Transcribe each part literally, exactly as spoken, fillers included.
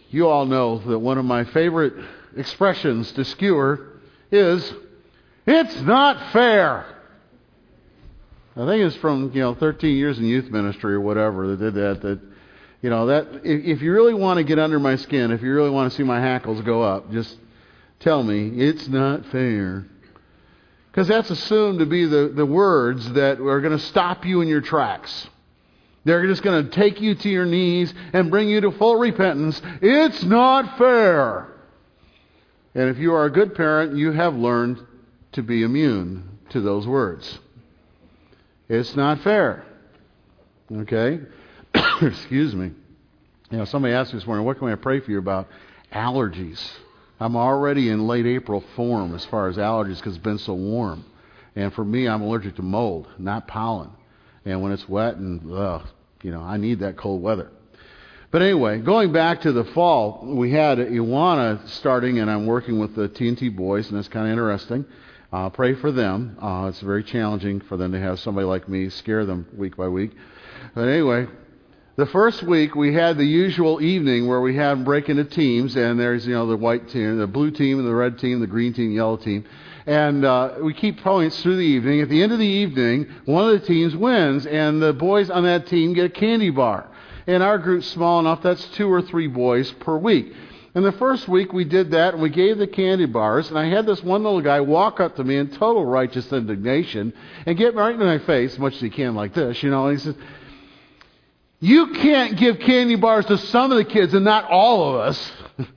You all know that one of my favorite expressions to skewer is, "It's not fair." I think it's from, you know, thirteen years in youth ministry or whatever that did that. That, you know, that if, if you really want to get under my skin, if you really want to see my hackles go up, just tell me it's not fair. Because that's assumed to be the, the words that are going to stop you in your tracks. They're just going to take you to your knees and bring you to full repentance. It's not fair. And if you are a good parent, you have learned to be immune to those words. It's not fair. Okay? Excuse me. You know, somebody asked me this morning, what can I pray for you about? Allergies. I'm already in late April form as far as allergies because it's been so warm. And for me, I'm allergic to mold, not pollen. And when it's wet and, ugh, you know, I need that cold weather. But anyway, going back to the fall, we had Iwana starting, and I'm working with the T N T boys, and that's kind of interesting. Uh, pray for them. Uh, it's very challenging for them to have somebody like me scare them week by week. But anyway, the first week we had the usual evening where we had them break into teams, and there's, you know, the white team, the blue team, and the red team, the green team, yellow team. And uh, we keep points through the evening. At the end of the evening, one of the teams wins, and the boys on that team get a candy bar. And our group's small enough, that's two or three boys per week. And the first week we did that, and we gave the candy bars, and I had this one little guy walk up to me in total righteous indignation and get right in my face, as much as he can like this, you know, and he says, "You can't give candy bars to some of the kids and not all of us.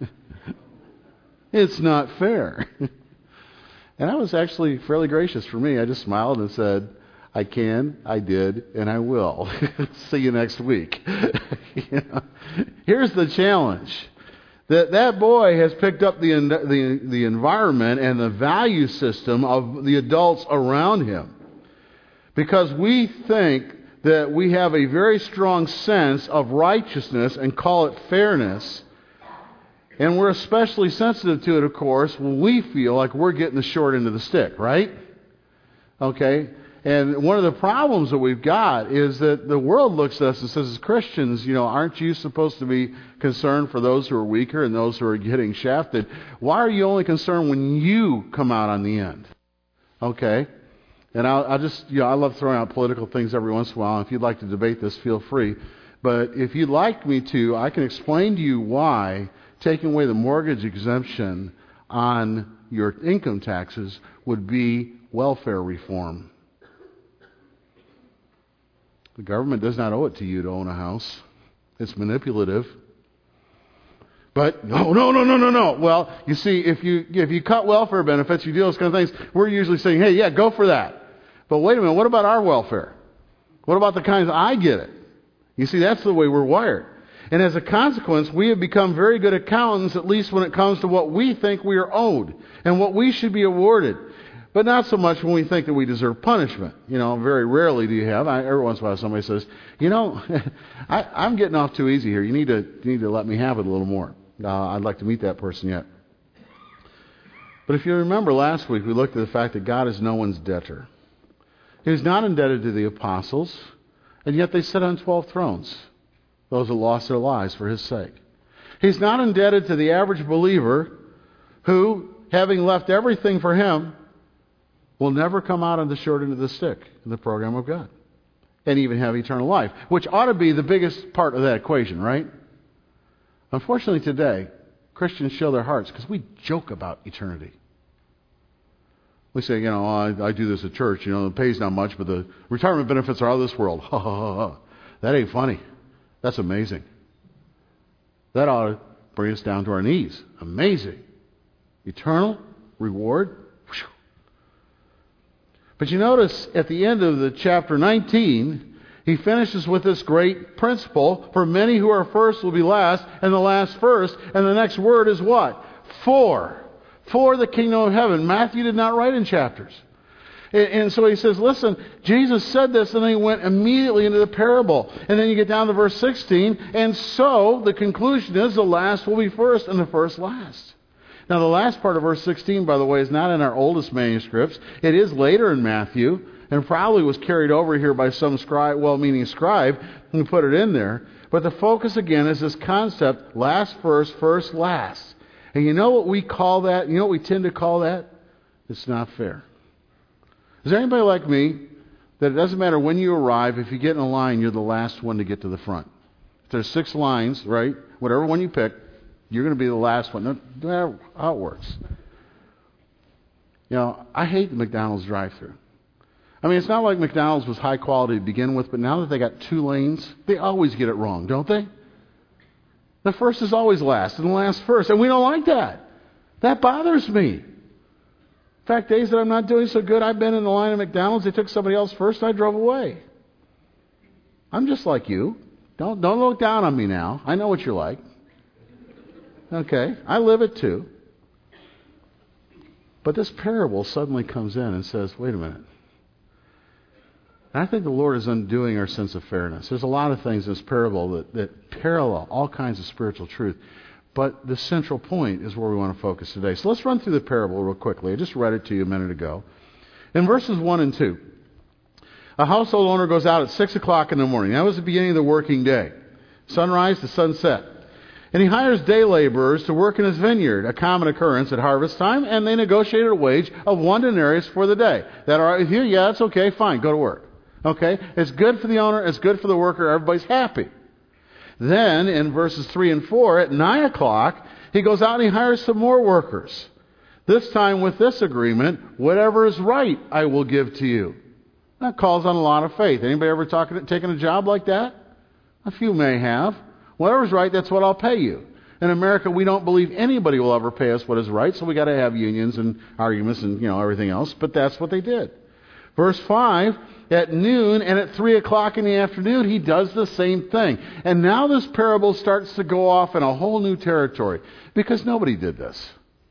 It's not fair." And I was actually fairly gracious for me. I just smiled and said, "I can, I did, and I will. See you next week." You know? Here's the challenge. That that boy has picked up the, the, the environment and the value system of the adults around him. Because we think that we have a very strong sense of righteousness and call it fairness. And we're especially sensitive to it, of course, when we feel like we're getting the short end of the stick, right? Okay? And one of the problems that we've got is that the world looks at us and says, as Christians, you know, aren't you supposed to be concerned for those who are weaker and those who are getting shafted? Why are you only concerned when you come out on the end? Okay? And I'll, I'll just, you know, I love throwing out political things every once in a while. If you'd like to debate this, feel free. But if you'd like me to, I can explain to you why taking away the mortgage exemption on your income taxes would be welfare reform. The government does not owe it to you to own a house. It's manipulative. But no, no, no, no, no, no. Well, you see, if you if you cut welfare benefits, you do those kind of things, we're usually saying, hey, yeah, go for that. But wait a minute, what about our welfare? What about the kinds I get it? You see, that's the way we're wired. And as a consequence, we have become very good accountants, at least when it comes to what we think we are owed and what we should be awarded. But not so much when we think that we deserve punishment. You know, very rarely do you have. I, every once in a while somebody says, you know, I, I'm getting off too easy here. You need to you need to let me have it a little more. Uh, I'd like to meet that person yet. But if you remember last week, we looked at the fact that God is no one's debtor. He was not indebted to the apostles, and yet they sit on twelve thrones, those who lost their lives for His sake. He's not indebted to the average believer who, having left everything for Him, will never come out on the short end of the stick in the program of God and even have eternal life, which ought to be the biggest part of that equation, right? Unfortunately today, Christians show their hearts because we joke about eternity. We say, you know, oh, I, I do this at church, you know, the pay's not much, but the retirement benefits are out of this world. Ha, ha, ha, ha. That ain't funny. That's amazing. That ought to bring us down to our knees. Amazing. Eternal reward. Whew. But you notice at the end of the chapter nineteen, he finishes with this great principle. For many who are first will be last, and the last first. And the next word is what? For. For the kingdom of heaven. Matthew did not write in chapters. And, and so he says, listen, Jesus said this, and then he went immediately into the parable. And then you get down to verse sixteen. And so the conclusion is the last will be first, and the first last. Now, the last part of verse sixteen, by the way, is not in our oldest manuscripts. It is later in Matthew. and probably was carried over here by some scribe, well-meaning scribe, who put it in there. But the focus again is this concept, last first, first last. And you know what we call that? You know what we tend to call that? It's not fair. Is there anybody like me that it doesn't matter when you arrive, if you get in a line, you're the last one to get to the front? If there's six lines, right? Whatever one you pick, you're going to be the last one. No matter how it works. You know, I hate the McDonald's drive-thru. I mean, it's not like McDonald's was high quality to begin with, but now that they got two lanes, they always get it wrong, don't they? The first is always last, and the last first. And we don't like that. That bothers me. In fact, days that I'm not doing so good, I've been in the line at McDonald's, they took somebody else first, and I drove away. I'm just like you. Don't, don't look down on me now. I know what you're like. Okay, I live it too. But this parable suddenly comes in and says, wait a minute. And I think the Lord is undoing our sense of fairness. There's a lot of things in this parable that, that parallel all kinds of spiritual truth. But the central point is where we want to focus today. So let's run through the parable real quickly. I just read it to you a minute ago. In verses one and two, a household owner goes out at six o'clock in the morning. That was the beginning of the working day. Sunrise to sunset. And he hires day laborers to work in his vineyard, a common occurrence at harvest time, and they negotiated a wage of one denarius for the day. That all right with you? Yeah, that's okay. Fine, go to work. Okay? It's good for the owner. It's good for the worker. Everybody's happy. Then, in verses three and four, at nine o'clock, he goes out and he hires some more workers. This time with this agreement, whatever is right, I will give to you. That calls on a lot of faith. Anybody ever talking, taken a job like that? A few may have. Whatever's right, that's what I'll pay you. In America, we don't believe anybody will ever pay us what is right, so we got to have unions and arguments and you know everything else. But that's what they did. Verse five, at noon and at three o'clock in the afternoon, he does the same thing. And now this parable starts to go off in a whole new territory because nobody did this.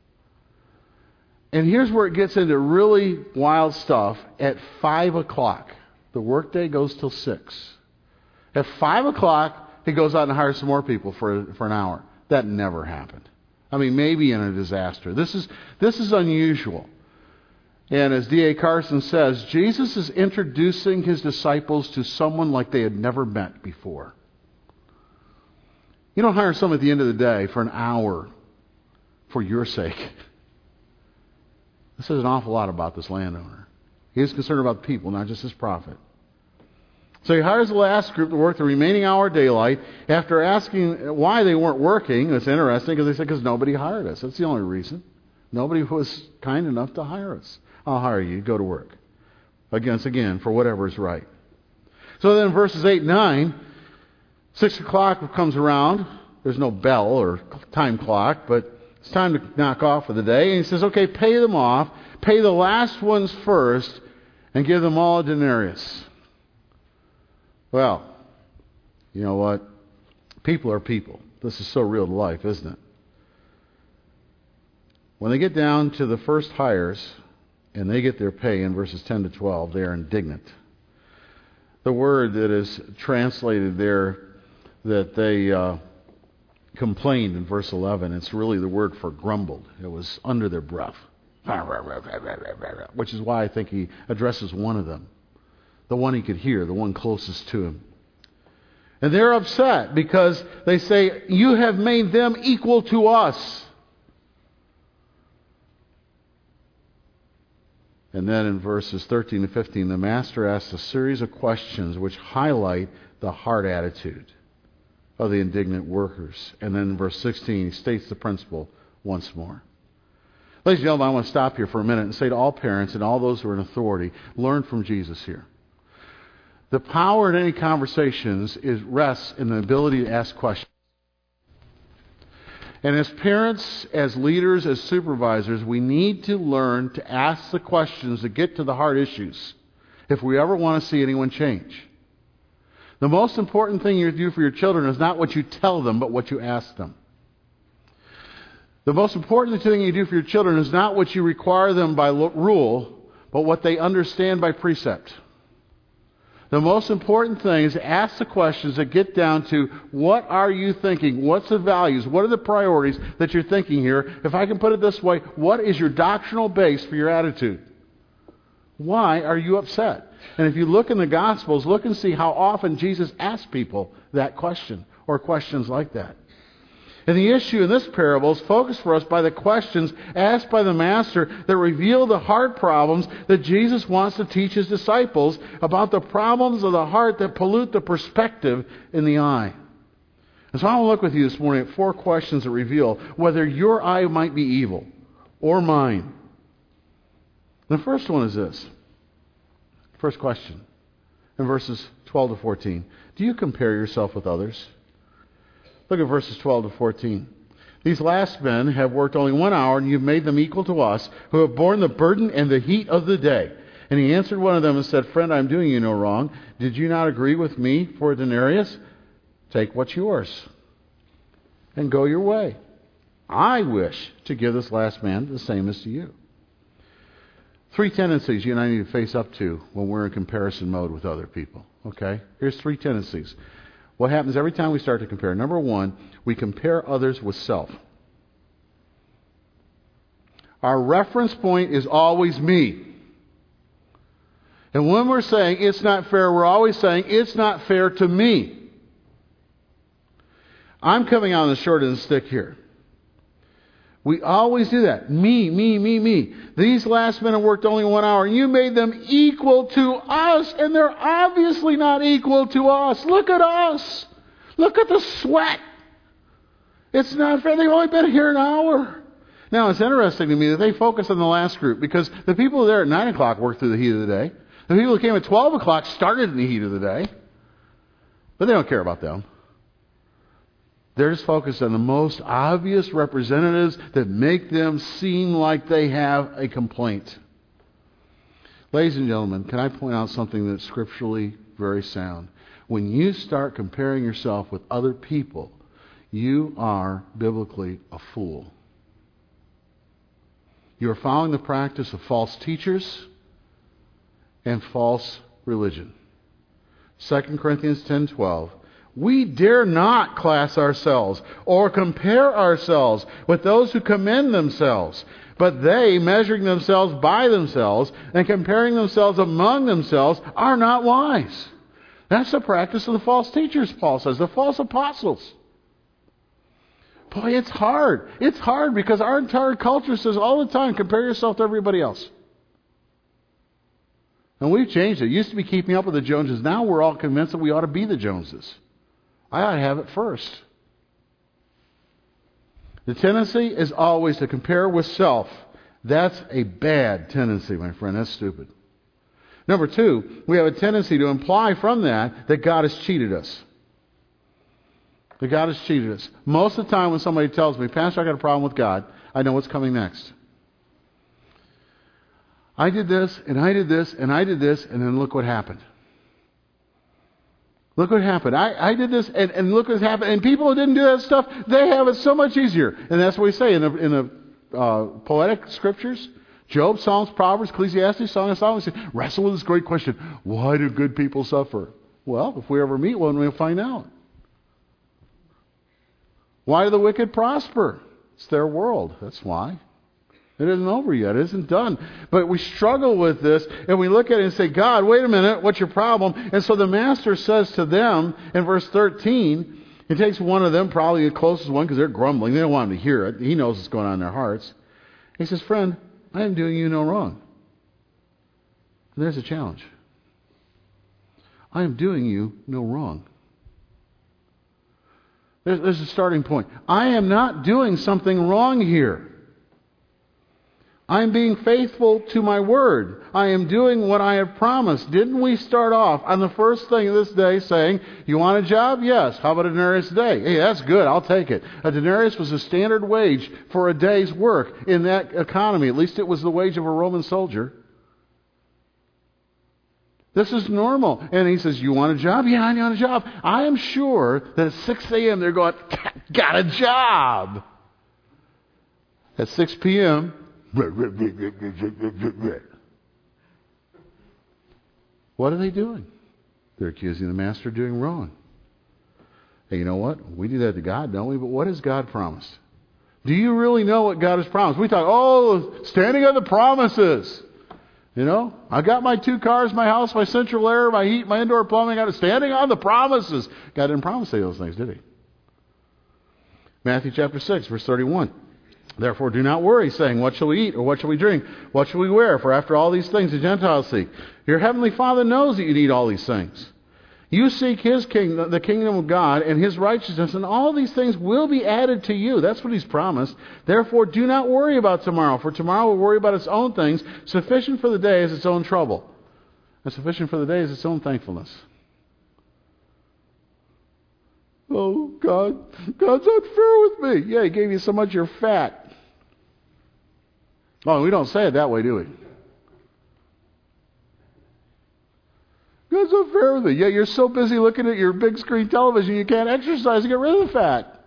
And here's where it gets into really wild stuff. At five o'clock, the workday goes till six. At five o'clock, he goes out and hires some more people for for an hour. That never happened. I mean, maybe in a disaster. This is this is unusual. And as D A Carson says, Jesus is introducing his disciples to someone like they had never met before. You don't hire someone at the end of the day for an hour for your sake. This says an awful lot about this landowner. He is concerned about the people, not just his profit. So he hires the last group to work the remaining hour of daylight. After asking why they weren't working, it's interesting because they said, because nobody hired us. That's the only reason. Nobody was kind enough to hire us. I'll hire you. Go to work. Against, again, for whatever is right. So then verses eight and nine, six o'clock comes around. There's no bell or time clock, but it's time to knock off for the day. And he says, okay, pay them off. Pay the last ones first and give them all a denarius. Well, you know what? People are people. This is so real to life, isn't it? When they get down to the first hires and they get their pay in verses ten to twelve, they are indignant. The word that is translated there that they uh, complained in verse eleven, it's really the word for grumbled. It was under their breath. Which is why I think he addresses one of them. The one he could hear, the one closest to him. And they're upset because they say, you have made them equal to us. And then in verses thirteen to fifteen, the master asks a series of questions which highlight the heart attitude of the indignant workers. And then in verse sixteen, he states the principle once more. Ladies and gentlemen, I want to stop here for a minute and say to all parents and all those who are in authority, learn from Jesus here. The power in any conversations is rests in the ability to ask questions. And as parents, as leaders, as supervisors, we need to learn to ask the questions that get to the hard issues if we ever want to see anyone change. The most important thing you do for your children is not what you tell them, but what you ask them. The most important thing you do for your children is not what you require them by rule, but what they understand by precept. The most important thing is to ask the questions that get down to what are you thinking? What's the values? What are the priorities that you're thinking here? If I can put it this way, what is your doctrinal base for your attitude? Why are you upset? And if you look in the Gospels, look and see how often Jesus asked people that question or questions like that. And the issue in this parable is focused for us by the questions asked by the Master that reveal the heart problems that Jesus wants to teach His disciples about the problems of the heart that pollute the perspective in the eye. And so I want to look with you this morning at four questions that reveal whether your eye might be evil or mine. The first one is this. First question, in verses twelve to fourteen. Do you compare yourself with others? Look at verses twelve to fourteen. These last men have worked only one hour, and you've made them equal to us, who have borne the burden and the heat of the day. And he answered one of them and said, Friend, I'm doing you no wrong. Did you not agree with me for a denarius? Take what's yours and go your way. I wish to give this last man the same as to you. Three tendencies you and I need to face up to when we're in comparison mode with other people. Okay? Here's three tendencies. What happens every time we start to compare? Number one, we compare others with self. Our reference point is always me. And when we're saying it's not fair, we're always saying it's not fair to me. I'm coming out on the short end of the stick here. We always do that. Me, me, me, me. These last men have worked only one hour, and you made them equal to us, and they're obviously not equal to us. Look at us. Look at the sweat. It's not fair. They've only been here an hour. Now, it's interesting to me that they focus on the last group, because the people there at nine o'clock worked through the heat of the day. The people who came at twelve o'clock started in the heat of the day. But they don't care about them. They're just focused on the most obvious representatives that make them seem like they have a complaint. Ladies and gentlemen, can I point out something that's scripturally very sound? When you start comparing yourself with other people, you are biblically a fool. You are following the practice of false teachers and false religion. Second Corinthians ten twelve. We dare not class ourselves or compare ourselves with those who commend themselves, but they, measuring themselves by themselves and comparing themselves among themselves, are not wise. That's the practice of the false teachers, Paul says, the false apostles. Boy, it's hard. It's hard because our entire culture says all the time, compare yourself to everybody else. And we've changed it. It used to be keeping up with the Joneses. Now we're all convinced that we ought to be the Joneses. I ought to have it first. The tendency is always to compare with self. That's a bad tendency, my friend. That's stupid. Number two, we have a tendency to imply from that that God has cheated us. That God has cheated us. Most of the time when somebody tells me, Pastor, I got a problem with God, I know what's coming next. I did this, and I did this, and I did this, and then look what happened. Look what happened. I, I did this, and, and look what happened. And people who didn't do that stuff, they have it so much easier. And that's what we say in the, in the uh, poetic scriptures. Job, Psalms, Proverbs, Ecclesiastes, Song of Solomon say, wrestle with this great question. Why do good people suffer? Well, if we ever meet one, we'll find out. Why do the wicked prosper? It's their world. That's why. It isn't over yet. It isn't done. But we struggle with this, and we look at it and say, God, wait a minute, what's your problem? And so the Master says to them in verse thirteen, he takes one of them, probably the closest one, because they're grumbling. They don't want him to hear it. He knows what's going on in their hearts. He says, friend, I am doing you no wrong. And there's a challenge. I am doing you no wrong. There's, there's a starting point. I am not doing something wrong here. I am being faithful to my word. I am doing what I have promised. Didn't we start off on the first thing of this day saying, you want a job? Yes. How about a denarius a day? Hey, that's good. I'll take it. A denarius was a standard wage for a day's work in that economy. At least it was the wage of a Roman soldier. This is normal. And he says, you want a job? Yeah, I want a job. I am sure that at six a.m. they're going, got a job. At six p.m., what are they doing? They're accusing the Master of doing wrong. Hey, you know what? We do that to God, don't we? But what has God promised? Do you really know what God has promised? We talk, oh, standing on the promises. You know, I got my two cars, my house, my central air, my heat, my indoor plumbing. I got it standing on the promises. God didn't promise any of those things, did he? Matthew chapter six, verse thirty-one. Therefore do not worry, saying, what shall we eat, or what shall we drink? What shall we wear? For after all these things the Gentiles seek. Your heavenly Father knows that you need all these things. You seek His kingdom, the kingdom of God, and His righteousness, and all these things will be added to you. That's what He's promised. Therefore, do not worry about tomorrow, for tomorrow will worry about its own things. Sufficient for the day is its own trouble, and sufficient for the day is its own thankfulness. Oh, God, God's unfair with me. Yeah, He gave you so much you're fat. Oh, we don't say it that way, do we? God's unfair with me. Yeah, you're so busy looking at your big screen television you can't exercise and get rid of the fat.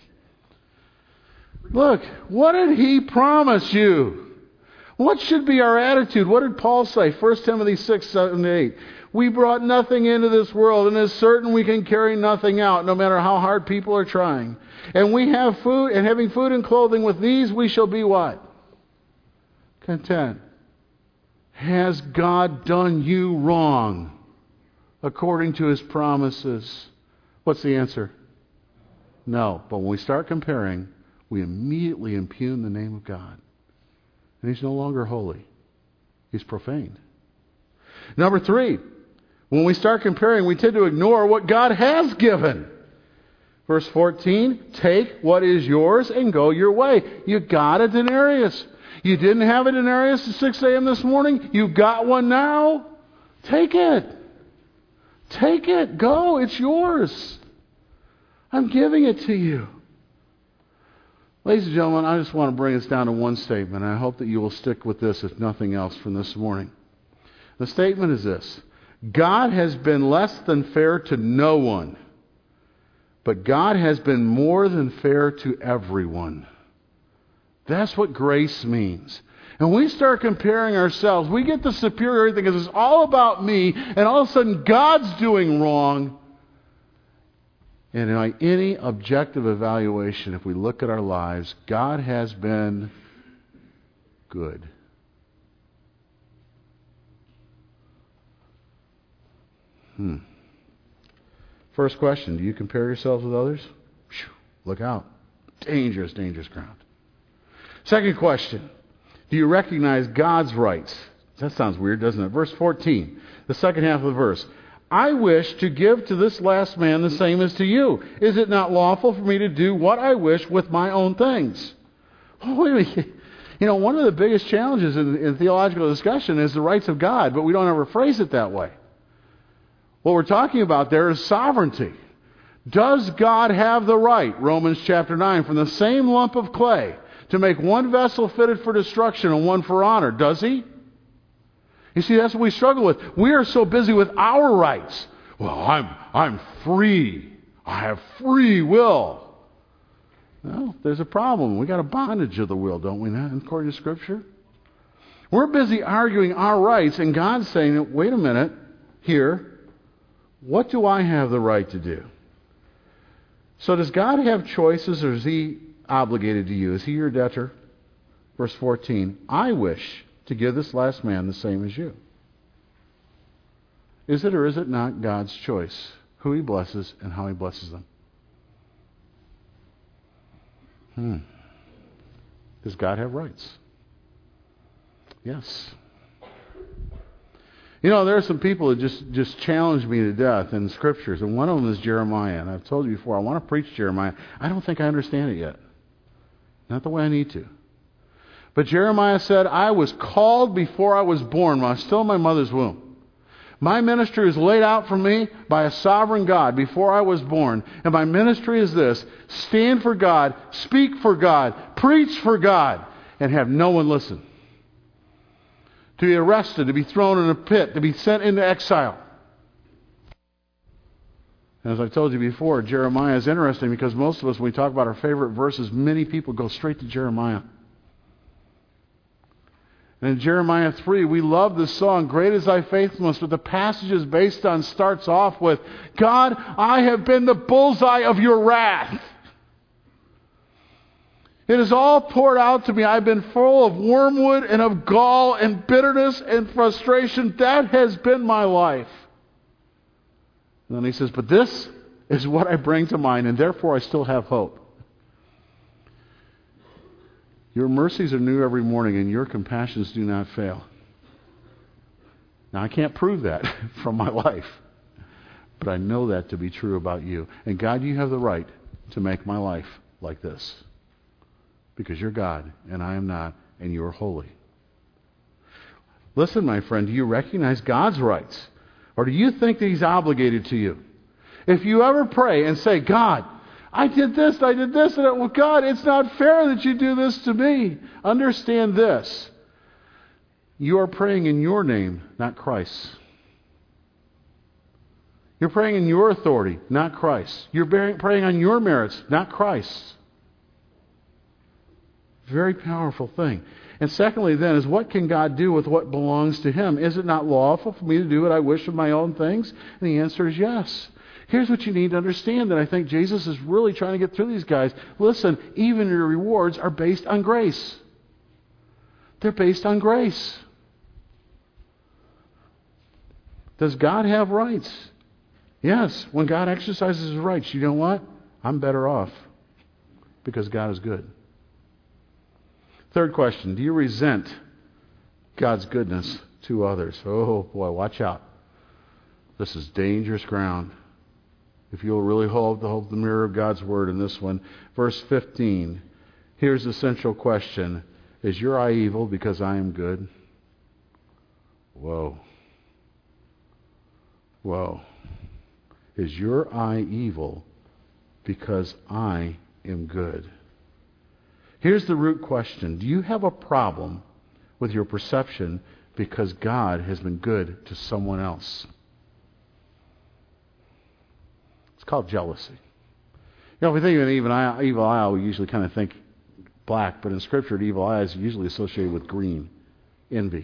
Look, what did He promise you? What should be our attitude? What did Paul say? First Timothy six, seven, eight. We brought nothing into this world, and it's certain we can carry nothing out, no matter how hard people are trying. And we have food, and having food and clothing, with these we shall be what? Content. Has God done you wrong according to His promises? What's the answer? No. But when we start comparing, we immediately impugn the name of God. And He's no longer holy. He's profaned. Number three, when we start comparing, we tend to ignore what God has given. Verse fourteen, take what is yours and go your way. You got a denarius. You didn't have a denarius at six a.m. this morning. You got one now. Take it. Take it. Go. It's yours. I'm giving it to you. Ladies and gentlemen, I just want to bring us down to one statement. I hope that you will stick with this, if nothing else, from this morning. The statement is this: God has been less than fair to no one, but God has been more than fair to everyone. That's what grace means. And when we start comparing ourselves, we get the superiority because it's all about me, and all of a sudden God's doing wrong. And in any objective evaluation, if we look at our lives, God has been good. Hmm. First question, do you compare yourselves with others? Whew, look out. Dangerous, dangerous ground. Second question, do you recognize God's rights? That sounds weird, doesn't it? Verse fourteen, the second half of the verse. I wish to give to this last man the same as to you. Is it not lawful for me to do what I wish with my own things? Oh, wait a minute. You know, one of the biggest challenges in, in theological discussion is the rights of God, but we don't ever phrase it that way. What we're talking about there is sovereignty. Does God have the right, Romans chapter nine, from the same lump of clay to make one vessel fitted for destruction and one for honor? Does He? You see, that's what we struggle with. We are so busy with our rights. Well, I'm I'm free. I have free will. Well, there's a problem. We got a bondage of the will, don't we, not, according to Scripture? We're busy arguing our rights, and God's saying, wait a minute, here, what do I have the right to do? So does God have choices, or is He obligated to you? Is He your debtor? Verse fourteen, I wish to give this last man the same as you. Is it or is it not God's choice who He blesses and how He blesses them? Hmm. Does God have rights? Yes. You know, there are some people that just, just challenge me to death in Scriptures, and one of them is Jeremiah. And I've told you before, I want to preach Jeremiah. I don't think I understand it yet. Not the way I need to. But Jeremiah said, I was called before I was born, when I was still in my mother's womb. My ministry was laid out for me by a sovereign God before I was born. And my ministry is this: stand for God, speak for God, preach for God, and have no one listen. To be arrested, to be thrown in a pit, to be sent into exile. As I told you before, Jeremiah is interesting because most of us, when we talk about our favorite verses, many people go straight to Jeremiah. And in Jeremiah three, we love this song, Great is Thy Faithfulness, but the passage is based on, starts off with, God, I have been the bullseye of your wrath. It is all poured out to me. I've been full of wormwood and of gall and bitterness and frustration. That has been my life. And then he says, but this is what I bring to mind, and therefore I still have hope. Your mercies are new every morning, and your compassions do not fail. Now, I can't prove that from my life, but I know that to be true about you. And God, you have the right to make my life like this, because you're God, and I am not, and you're holy. Listen, my friend, do you recognize God's rights? Or do you think that He's obligated to you? If you ever pray and say, God, I did this, I did this, and it, well, God, it's not fair that you do this to me. Understand this. You are praying in your name, not Christ's. You're praying in your authority, not Christ. You're praying on your merits, not Christ's. Very powerful thing. And secondly then is, what can God do with what belongs to Him? Is it not lawful for me to do what I wish with my own things? And the answer is yes. Here's what you need to understand that I think Jesus is really trying to get through these guys. Listen, even your rewards are based on grace. They're based on grace. Does God have rights? Yes. When God exercises His rights, you know what? I'm better off because God is good. Third question, do you resent God's goodness to others? Oh boy, watch out. This is dangerous ground. If you'll really hold the, hold the mirror of God's Word in this one. Verse fifteen, here's the central question. Is your eye evil because I am good? Whoa. Whoa. Is your eye evil because I am good? Here's the root question. Do you have a problem with your perception because God has been good to someone else? It's called jealousy. You know, if we think of an evil eye, evil eye, we usually kind of think black, but in Scripture, the evil eye is usually associated with green. Envy.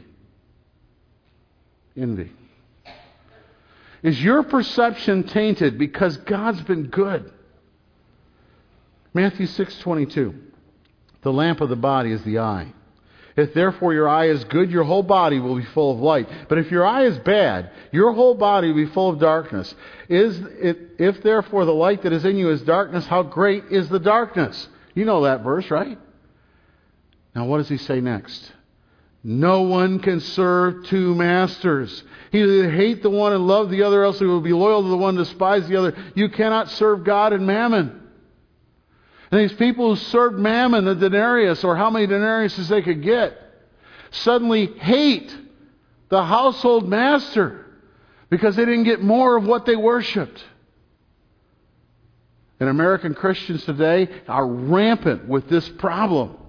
Envy. Is your perception tainted because God's been good? Matthew six twenty-two. The lamp of the body is the eye. If therefore your eye is good, your whole body will be full of light. But if your eye is bad, your whole body will be full of darkness. Is it, if therefore the light that is in you is darkness, how great is the darkness? You know that verse, right? Now what does he say next? No one can serve two masters. He will either hate the one and love the other, else he will be loyal to the one and despise the other. You cannot serve God and mammon. And these people who served mammon, the denarius, or how many denariuses they could get, suddenly hate the household master because they didn't get more of what they worshipped. And American Christians today are rampant with this problem.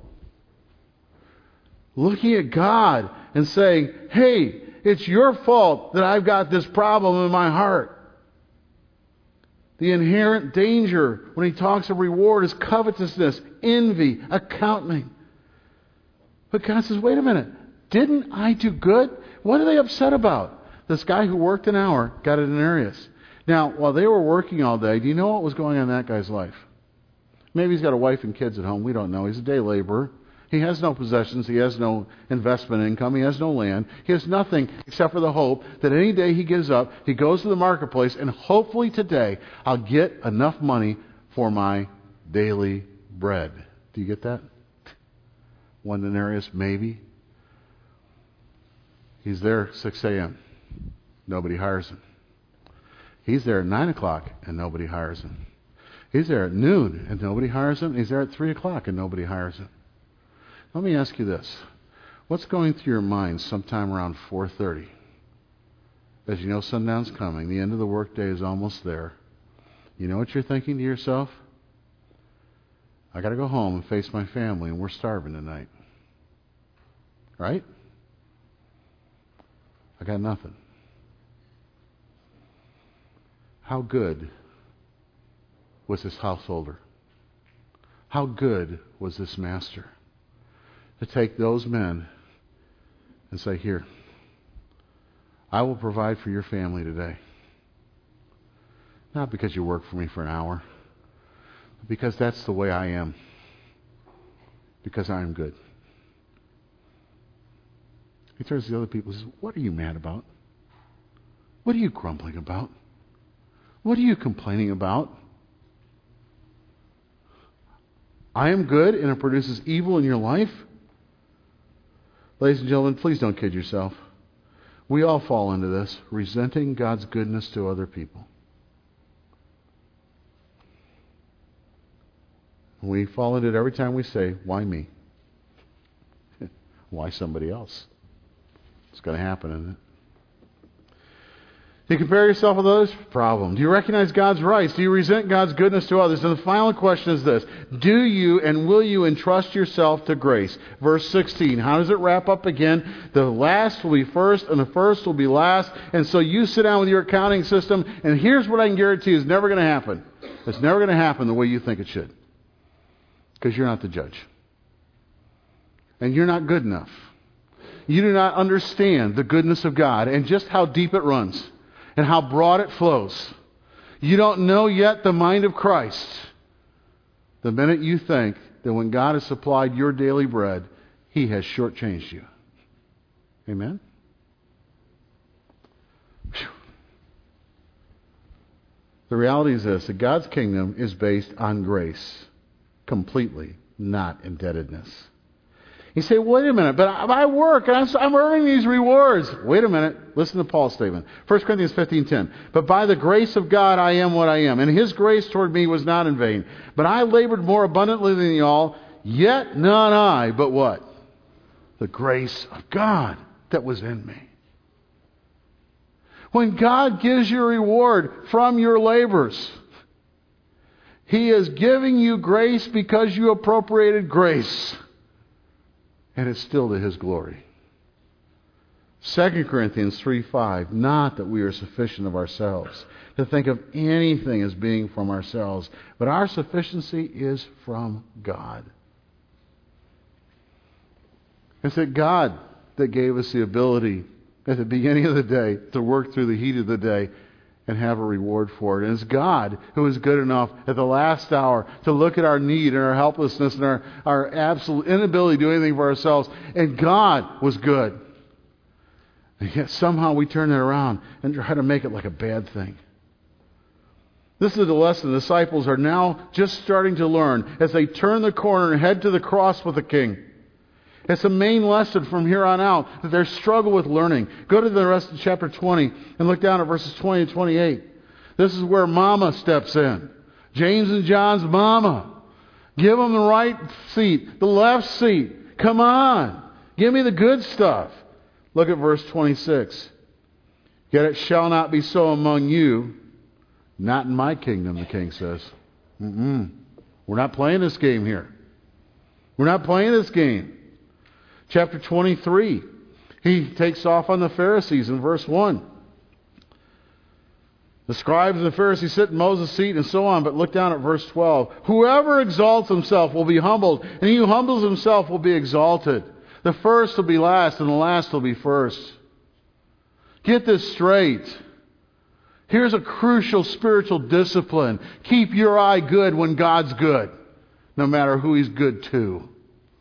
Looking at God and saying, hey, it's your fault that I've got this problem in my heart. The inherent danger when he talks of reward is covetousness, envy, accounting. But God says, wait a minute. Didn't I do good? What are they upset about? This guy who worked an hour got a denarius. Now, while they were working all day, do you know what was going on in that guy's life? Maybe he's got a wife and kids at home. We don't know. He's a day laborer. He has no possessions. He has no investment income. He has no land. He has nothing except for the hope that any day he gives up, he goes to the marketplace, and hopefully today I'll get enough money for my daily bread. Do you get that? One denarius, maybe. He's there at six a.m. Nobody hires him. He's there at nine o'clock and nobody hires him. He's there at noon and nobody hires him. He's there at three o'clock and nobody hires him. Let me ask you this. What's going through your mind sometime around four thirty? As you know sundown's coming, the end of the workday is almost there. You know what you're thinking to yourself? I got to go home and face my family, and we're starving tonight. Right? I got nothing. How good was this householder? How good was this master? To take those men and say, here, I will provide for your family today. Not because you work for me for an hour, but because that's the way I am. because I am good. He turns to the other people and says, what are you mad about? What are you grumbling about? What are you complaining about? I am good and it produces evil in your life? Ladies and gentlemen, please don't kid yourself. We all fall into this, resenting God's goodness to other people. We fall into it every time we say, why me? Why somebody else? It's going to happen, isn't it? Do you compare yourself with others? Problem. Do you recognize God's rights? Do you resent God's goodness to others? And the final question is this. Do you and will you entrust yourself to grace? Verse sixteen. How does it wrap up again? The last will be first and the first will be last. And so you sit down with your accounting system and here's what I can guarantee is never going to happen. It's never going to happen the way you think it should. Because you're not the judge. And you're not good enough. You do not understand the goodness of God and just how deep it runs and how broad it flows. You don't know yet the mind of Christ. The minute you think that when God has supplied your daily bread, He has shortchanged you. Amen? Whew. The reality is this, that God's kingdom is based on grace. Completely, not indebtedness. You say, wait a minute, but I, I work and I'm, I'm earning these rewards. Wait a minute. Listen to Paul's statement. First Corinthians fifteen ten. But by the grace of God I am what I am, and His grace toward me was not in vain. But I labored more abundantly than y'all, yet not I, but what? The grace of God that was in me. When God gives you a reward from your labors, He is giving you grace because you appropriated grace. And it's still to His glory. Second Corinthians three five. Not that we are sufficient of ourselves, to think of anything as being from ourselves, but our sufficiency is from God. It's that God that gave us the ability at the beginning of the day to work through the heat of the day and have a reward for it. And it's God who is good enough at the last hour to look at our need and our helplessness and our, our absolute inability to do anything for ourselves. And God was good. And yet somehow we turn it around and try to make it like a bad thing. This is the lesson the disciples are now just starting to learn as they turn the corner and head to the cross with the King. It's a main lesson from here on out that they struggle with learning. Go to the rest of chapter twenty and look down at verses twenty to twenty-eight. This is where Mama steps in. James and John's Mama. Give them the right seat, the left seat. Come on. Give me the good stuff. Look at verse twenty-six. Yet it shall not be so among you. Not in my kingdom, the king says. Mm-mm. We're not playing this game here. We're not playing this game. Chapter twenty-three, he takes off on the Pharisees in verse one. The scribes and the Pharisees sit in Moses' seat and so on, but look down at verse twelve. Whoever exalts himself will be humbled, and he who humbles himself will be exalted. The first will be last, and the last will be first. Get this straight. Here's a crucial spiritual discipline. Keep your eye good when God's good, no matter who He's good to.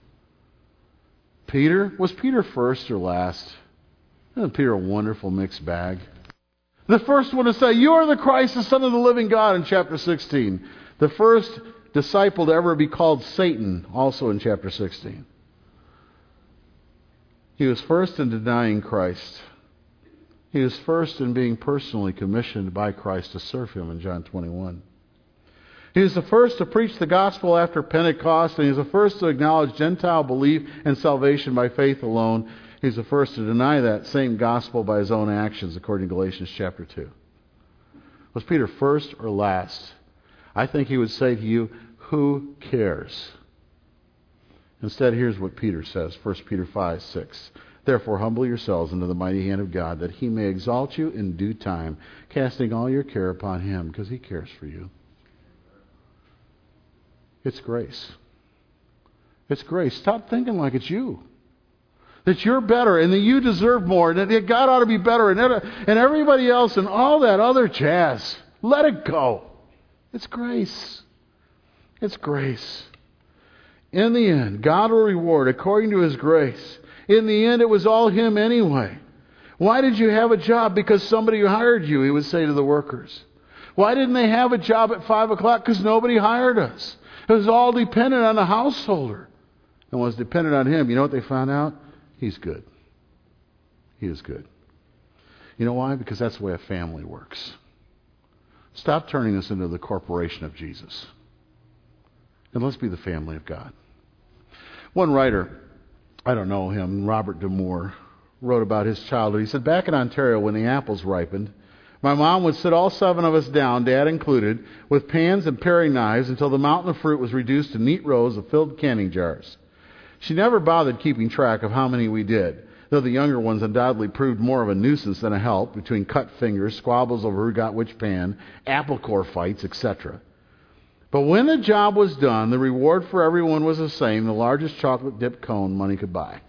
Peter, was Peter first or last? Isn't Peter a wonderful mixed bag? The first one to say, you are the Christ, the Son of the living God, in chapter sixteen. The first disciple to ever be called Satan, also in chapter sixteen. He was first in denying Christ. He was first in being personally commissioned by Christ to serve Him in John twenty-one. He was the first to preach the gospel after Pentecost, and he was the first to acknowledge Gentile belief and salvation by faith alone. He's the first to deny that same gospel by his own actions, according to Galatians chapter two. Was Peter first or last? I think he would say to you, who cares? Instead, here's what Peter says, First Peter five six. Therefore, humble yourselves under the mighty hand of God, that He may exalt you in due time, casting all your care upon Him, because He cares for you. It's grace. It's grace. Stop thinking like it's you. That you're better and that you deserve more and that God ought to be better and, and everybody else and all that other jazz. Let it go. It's grace. It's grace. In the end, God will reward according to His grace. In the end, it was all Him anyway. Why did you have a job? Because somebody hired you, He would say to the workers. Why didn't they have a job at five o'clock? Because nobody hired us. It was all dependent on the householder. And was dependent on Him. You know what they found out? He's good. He is good. You know why? Because that's the way a family works. Stop turning this into the corporation of Jesus. And let's be the family of God. One writer, I don't know him, Robert D'Amour, wrote about his childhood. He said, back in Ontario when the apples ripened, my mom would sit all seven of us down, Dad included, with pans and paring knives until the mountain of fruit was reduced to neat rows of filled canning jars. She never bothered keeping track of how many we did, though the younger ones undoubtedly proved more of a nuisance than a help between cut fingers, squabbles over who got which pan, apple core fights, et cetera. But when the job was done, the reward for everyone was the same, the largest chocolate dipped cone money could buy.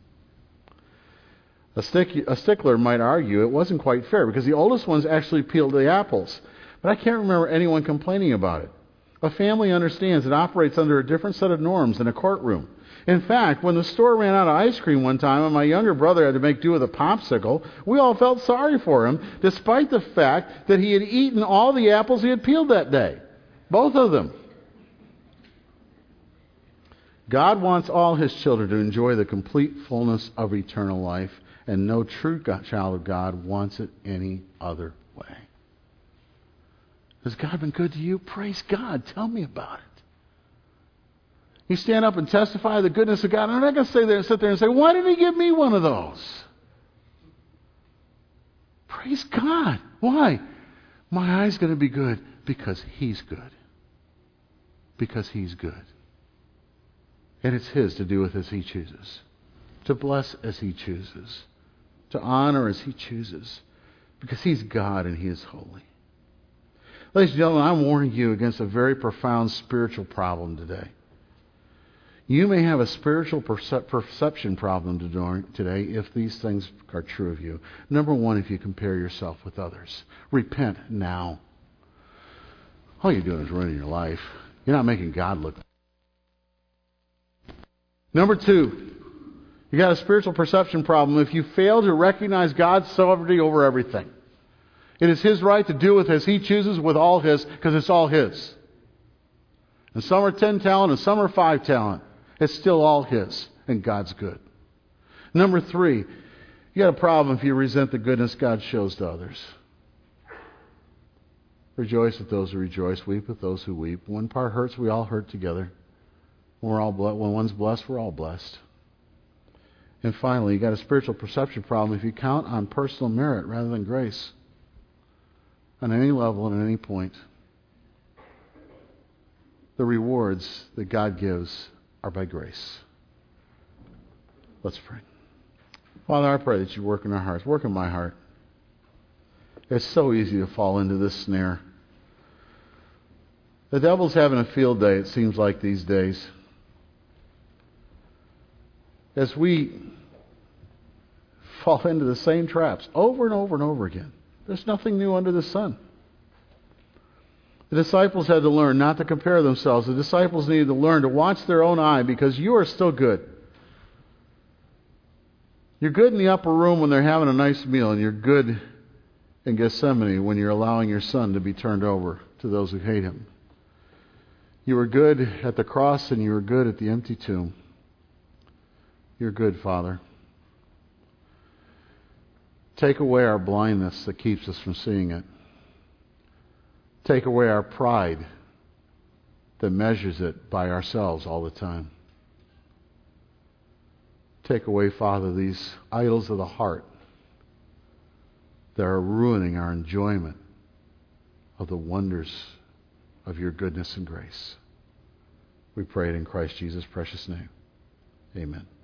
A, stick, a stickler might argue it wasn't quite fair because the oldest ones actually peeled the apples. But I can't remember anyone complaining about it. A family understands it operates under a different set of norms than a courtroom. In fact, when the store ran out of ice cream one time and my younger brother had to make do with a popsicle, we all felt sorry for him, despite the fact that he had eaten all the apples he had peeled that day. Both of them. God wants all His children to enjoy the complete fullness of eternal life, and no true child of God wants it any other way. Has God been good to you? Praise God. Tell me about it. You stand up and testify of the goodness of God. I'm not going to stay there and sit there and say, why didn't He give me one of those? Praise God. Why? My eye's going to be good because He's good. Because He's good. And it's His to do with as He chooses. To bless as He chooses. To honor as He chooses. Because He's God and He is holy. Ladies and gentlemen, I'm warning you against a very profound spiritual problem today. You may have a spiritual percep- perception problem today if these things are true of you. Number one, if you compare yourself with others. Repent now. All you're doing is ruining your life. You're not making God look. Number two, you got a spiritual perception problem if you fail to recognize God's sovereignty over everything. It is His right to do with as He chooses with all His, because it's all His. And some are ten talent and some are five talent. It's still all His, and God's good. Number three, you got a problem if you resent the goodness God shows to others. Rejoice with those who rejoice, weep with those who weep. When part hurts, we all hurt together. When we're all ble- when one's blessed, we're all blessed. And finally, you got a spiritual perception problem if you count on personal merit rather than grace. On any level and at any point. The rewards that God gives are by grace. Let's pray. Father, I pray that you work in our hearts. Work in my heart. It's so easy to fall into this snare. The devil's having a field day, it seems like, these days. As we fall into the same traps over and over and over again. There's nothing new under the sun. The disciples had to learn not to compare themselves. The disciples needed to learn to watch their own eye because you are still good. You're good in the upper room when they're having a nice meal, and you're good in Gethsemane when you're allowing your son to be turned over to those who hate him. You were good at the cross, and you were good at the empty tomb. You're good, Father. Take away our blindness that keeps us from seeing it. Take away our pride that measures it by ourselves all the time. Take away, Father, these idols of the heart that are ruining our enjoyment of the wonders of your goodness and grace. We pray it in Christ Jesus' precious name. Amen.